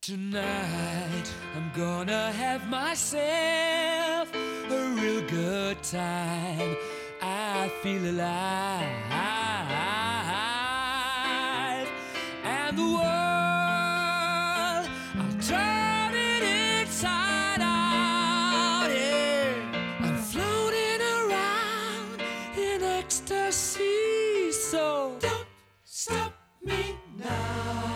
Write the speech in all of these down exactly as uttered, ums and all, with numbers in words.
Tonight I'm gonna have myself a real good time. I feel alive, and the world, I'll turn it inside out. Yeah, I'm floating around in ecstasy. So don't stop me now.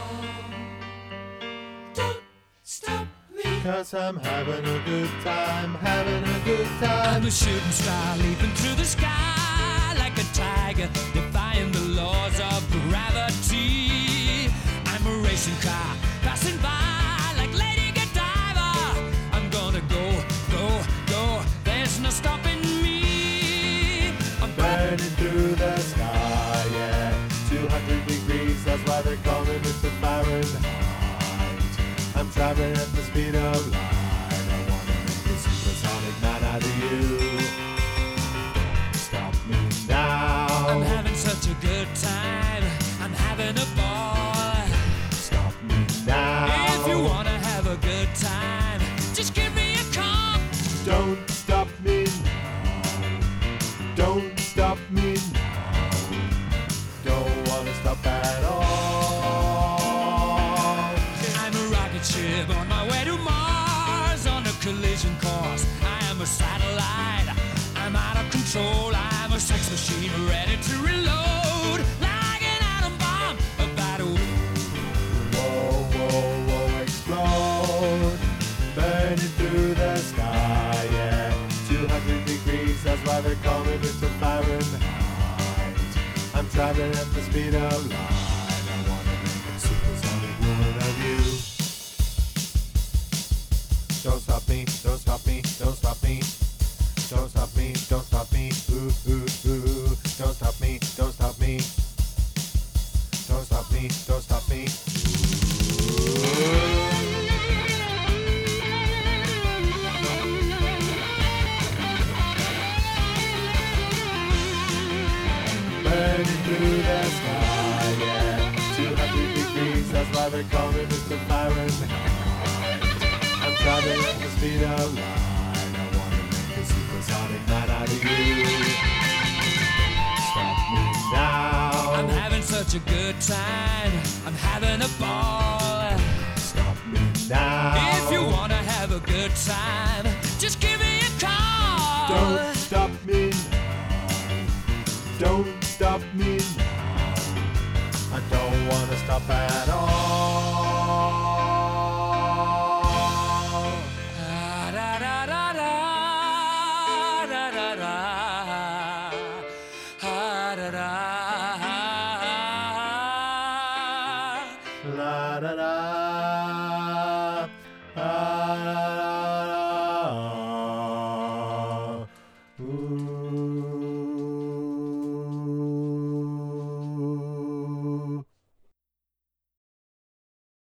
Cause I'm having a good time, having a good time. I'm a shooting star leaping through the sky like a tiger, defying the laws of gravity. I'm a racing car passing by like Lady Godiva. I'm gonna go, go, go, there's no stopping me. I'm burning through the sky, yeah. two hundred degrees, that's why they call me Mister Fahrenheit. I'm traveling at the speed of light. I wanna make a supersonic man out of you. Stop me now. I'm having such a good time. I'm having a ball. Stop me now. If you wanna have a good time, just give me a call. Don't stop me now. Don't stop me now. Don't wanna stop at all. Ship on my way to Mars on a collision course. I am a satellite. I'm out of control. I'm a sex machine ready to reload like an atom bomb about to whoa, whoa, whoa, explode. Burning through the sky, yeah. two hundred degrees, that's why they call me Mister Fahrenheit. I'm traveling at the speed of light. I wanna make a supersonic woman of you. Don't stop me, don't stop me, don't stop me. Don't stop me, don't stop me, ooh, ooh, ooh. Don't stop me, don't stop me. Don't stop me, don't stop me. Burning through the sky, yeah. two hundred degrees, that's why they call me Mister Fahrenheit. Traveling at the speed of light. I wanna make a supersonic man out of you. Stop me now. I'm having such a good time. I'm having a ball. Stop me now. If you wanna have a good time, just give me a call. Don't stop me now. Don't stop me now. I don't wanna stop at all.